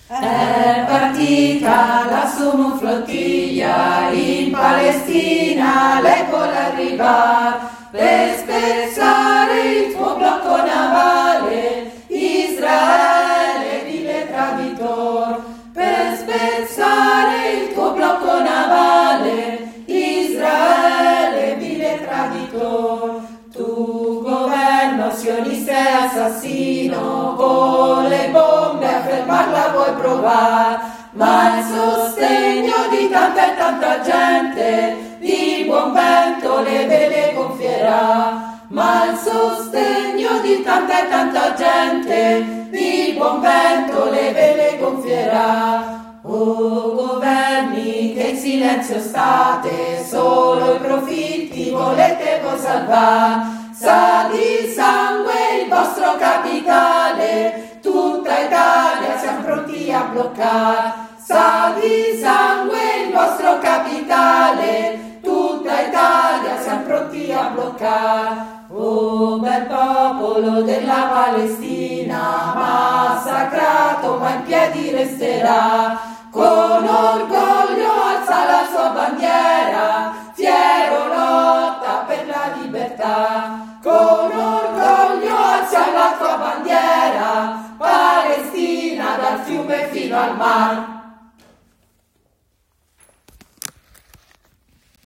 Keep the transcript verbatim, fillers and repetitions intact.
È partita la sua flottiglia in Palestina, lei vuole arrivare per spezzare il tuo blocco navale. Israele, vile traditor, per spezzare il tuo blocco navale. Israele, vile traditor. Tu governo sionista e assassino, con le bombe a fermarla vuoi provare, ma il sostegno di tanta e tanta gente di buon vento le vele gonfierà. Ma il sostegno di tanta e tanta gente di buon vento le vele gonfierà. O governi che in silenzio state, solo i profitti volete voi salvare. Sa di sangue il vostro capitale, tutta Italia siamo pronti a bloccare. Sa di sangue il vostro capitale, tutta Italia siamo pronti a bloccare. Oh bel popolo della Palestina, massacrato ma in piedi resterà. Con orgoglio alza la sua bandiera, fiero lotta per la libertà. Con orgoglio alza la tua bandiera, Palestina dal fiume fino al mar.